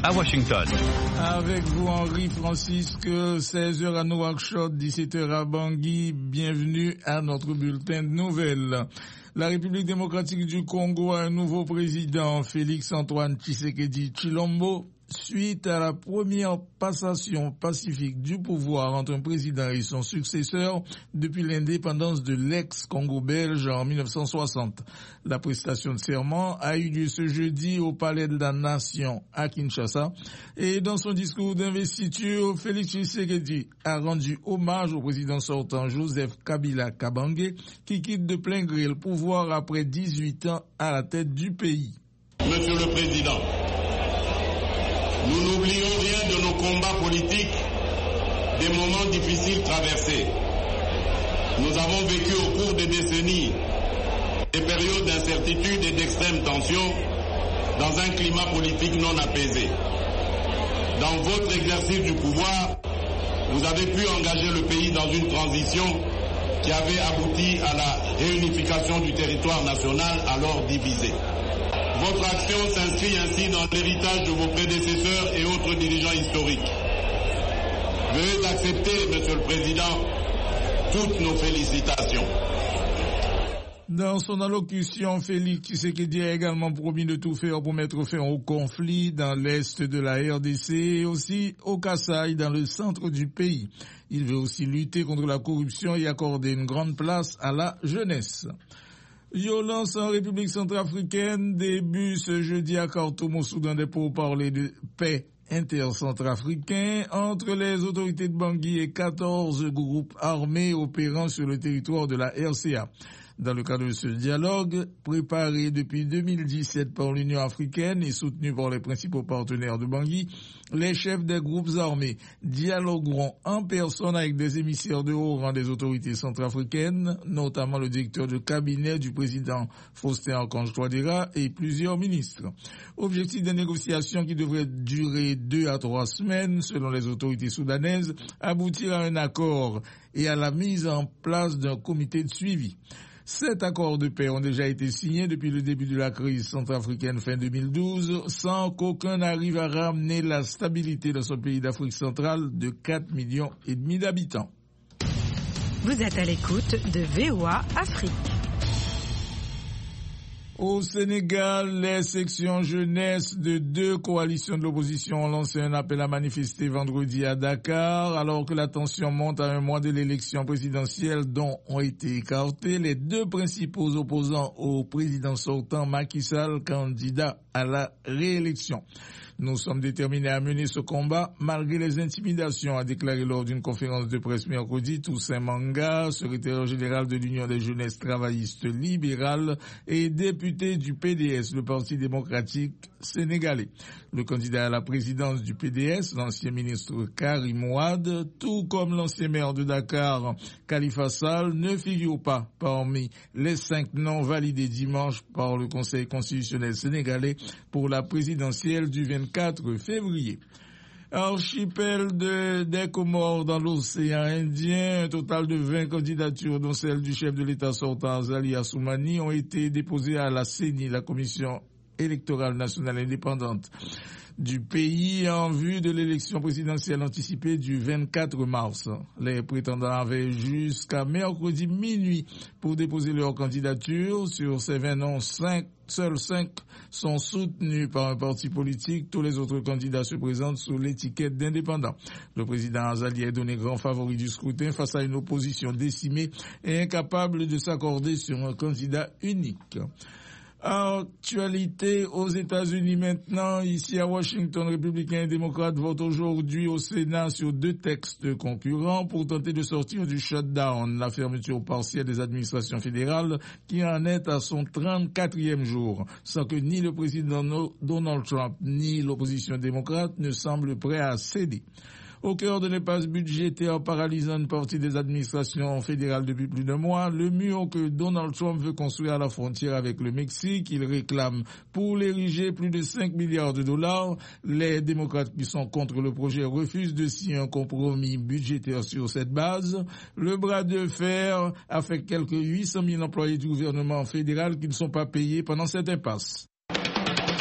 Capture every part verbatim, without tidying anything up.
à Washington. Avec vous, Henri Francisque, seize heures à Nouakchott, dix-sept heures à Bangui. Bienvenue à notre bulletin de nouvelles. La République démocratique du Congo a un nouveau président, Félix-Antoine Tshisekedi Tshilombo, suite à la première passation pacifique du pouvoir entre un président et son successeur depuis l'indépendance de l'ex-Congo belge en mille neuf cent soixante. La prestation de serment a eu lieu ce jeudi au Palais de la Nation à Kinshasa et dans son discours d'investiture, Félix Tshisekedi a rendu hommage au président sortant Joseph Kabila Kabange qui quitte de plein gré le pouvoir après dix-huit ans à la tête du pays. Monsieur le Président, nous n'oublions rien de nos combats politiques, des moments difficiles traversés. Nous avons vécu au cours des décennies des périodes d'incertitude et d'extrême tension dans un climat politique non apaisé. Dans votre exercice du pouvoir, vous avez pu engager le pays dans une transition qui avait abouti à la réunification du territoire national alors divisé. Votre action s'inscrit ainsi dans l'héritage de vos prédécesseurs et autres dirigeants historiques. Veuillez accepter, Monsieur le Président, toutes nos félicitations. Dans son allocution, Félix Tshisekedi a également promis de tout faire pour mettre fin au conflit dans l'est de la R D C et aussi au Kasaï dans le centre du pays. Il veut aussi lutter contre la corruption et accorder une grande place à la jeunesse. Violence en République centrafricaine, début ce jeudi à Khartoum au Soudan des pourparlers de paix intercentrafricains entre les autorités de Bangui et quatorze groupes armés opérant sur le territoire de la R C A. Dans le cadre de ce dialogue, préparé depuis deux mille dix-sept par l'Union africaine et soutenu par les principaux partenaires de Bangui, les chefs des groupes armés dialogueront en personne avec des émissaires de haut rang des autorités centrafricaines, notamment le directeur de cabinet du président Faustin Archange Touadéra et plusieurs ministres. Objectif des négociations qui devraient durer deux à trois semaines, selon les autorités soudanaises, aboutir à un accord et à la mise en place d'un comité de suivi. Sept accords de paix ont déjà été signés depuis le début de la crise centrafricaine fin deux mille douze, sans qu'aucun n'arrive à ramener la stabilité dans ce pays d'Afrique centrale de quatre millions et demi d'habitants. Vous êtes à l'écoute de V O A Afrique. Au Sénégal, les sections jeunesse de deux coalitions de l'opposition ont lancé un appel à manifester vendredi à Dakar, alors que la tension monte à un mois de l'élection présidentielle dont ont été écartés les deux principaux opposants au président sortant Macky Sall, candidat à la réélection. Nous sommes déterminés à mener ce combat malgré les intimidations, a déclaré lors d'une conférence de presse mercredi Toussaint Manga, secrétaire général de l'Union des jeunesses travaillistes libérales et député du P D S, le Parti démocratique sénégalais. Le candidat à la présidence du P D S, l'ancien ministre Karim Wade, tout comme l'ancien maire de Dakar, Khalifa Sall, ne figure pas parmi les cinq noms validés dimanche par le Conseil constitutionnel sénégalais pour la présidentielle du vingt-quatre février. Archipel de, des Comores dans l'océan Indien, un total de vingt candidatures, dont celle du chef de l'État sortant Azali Assoumani, ont été déposées à la C E N I, la Commission électorale nationale indépendante du pays, en vue de l'élection présidentielle anticipée du vingt-quatre mars. Les prétendants avaient jusqu'à mercredi minuit pour déposer leur candidature. Sur ces vingt noms, cinq, seuls cinq sont soutenus par un parti politique. Tous les autres candidats se présentent sous l'étiquette d'indépendants. Le président Azali est donné grand favori du scrutin face à une opposition décimée et incapable de s'accorder sur un candidat unique. Actualité aux États-Unis maintenant. Ici à Washington, républicains et démocrates votent aujourd'hui au Sénat sur deux textes concurrents pour tenter de sortir du shutdown, la fermeture partielle des administrations fédérales qui en est à son trente-quatrième jour, sans que ni le président Donald Trump ni l'opposition démocrate ne semblent prêts à céder. Au cœur de l'impasse budgétaire paralysant une partie des administrations fédérales depuis plus d'un mois, le mur que Donald Trump veut construire à la frontière avec le Mexique, il réclame pour l'ériger plus de cinq milliards de dollars. Les démocrates qui sont contre le projet refusent de signer un compromis budgétaire sur cette base. Le bras de fer affecte quelques huit cent mille employés du gouvernement fédéral qui ne sont pas payés pendant cette impasse.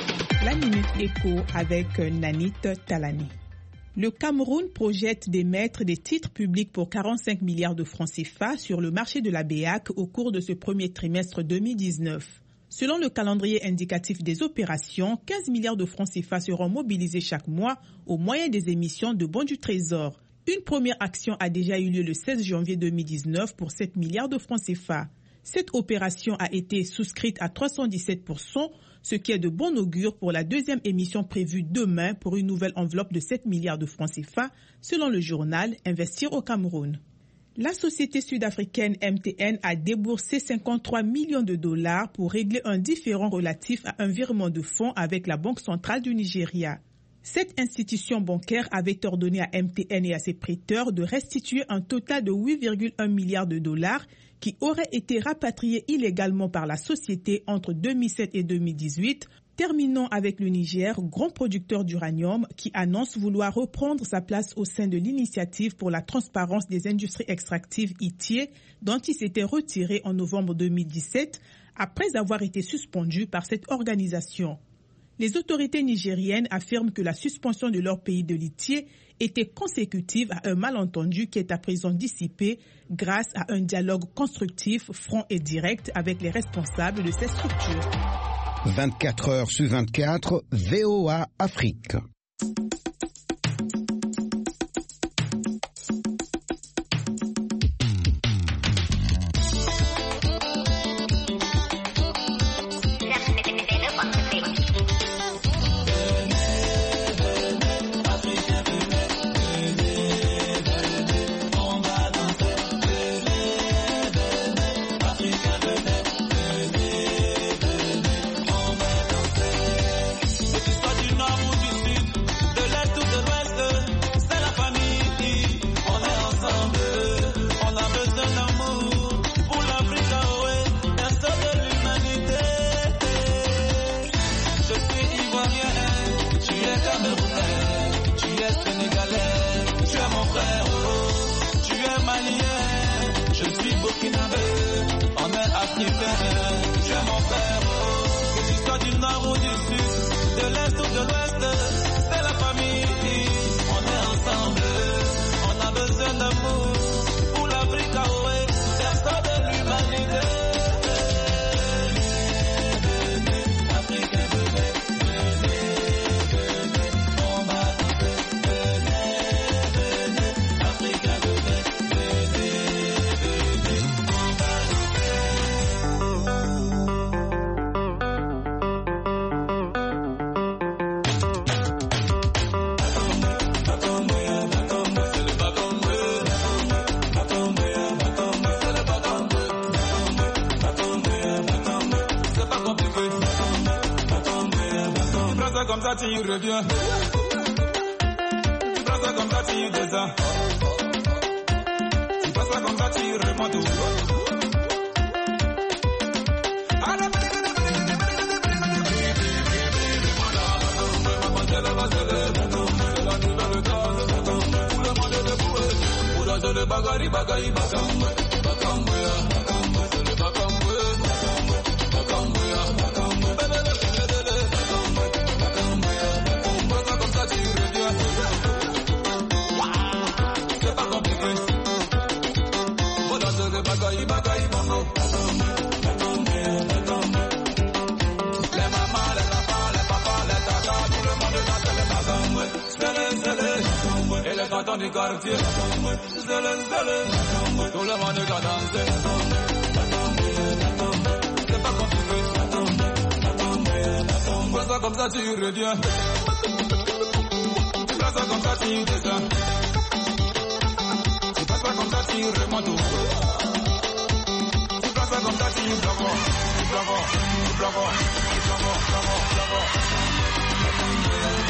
La Minute Éco avec Nanit Talani. Le Cameroun projette d'émettre des titres publics pour quarante-cinq milliards de francs C F A sur le marché de la B E A C au cours de ce premier trimestre deux mille dix-neuf. Selon le calendrier indicatif des opérations, quinze milliards de francs C F A seront mobilisés chaque mois au moyen des émissions de bons du Trésor. Une première action a déjà eu lieu le seize janvier deux mille dix-neuf pour sept milliards de francs C F A. Cette opération a été souscrite à trois cent dix-sept pour cent, ce qui est de bon augure pour la deuxième émission prévue demain pour une nouvelle enveloppe de sept milliards de francs C F A, selon le journal Investir au Cameroun. La société sud-africaine M T N a déboursé cinquante-trois millions de dollars pour régler un différend relatif à un virement de fonds avec la Banque centrale du Nigeria. Cette institution bancaire avait ordonné à M T N et à ses prêteurs de restituer un total de huit virgule un milliards de dollars qui auraient été rapatriés illégalement par la société entre deux mille sept et deux mille dix-huit. Terminons avec le Niger, grand producteur d'uranium, qui annonce vouloir reprendre sa place au sein de l'initiative pour la transparence des industries extractives I T I E, dont il s'était retiré en novembre deux mille dix-sept, après avoir été suspendu par cette organisation. Les autorités nigériennes affirment que la suspension de leur pays de l'I T I E était consécutive à un malentendu qui est à présent dissipé grâce à un dialogue constructif, franc et direct avec les responsables de ces structures. vingt-quatre heures sur vingt-quatre, V O A Afrique. Tu reviens. Tu prends ça comme ça, tu descends. Tu passes ça comme ça, tu remontes. Le bagari bagari bagam bagam dans les quartiers, zélé, zélé, tout le monde doit danser. C'est pas compliqué, fais ça comme ça tu reviens. Tu fais ça comme ça tu descends. Tu fais ça comme ça tu remontes. Tu fais ça comme ça tu plafond, tu plafond, tu plafond, tu plafond, tu plafond, tu plafond.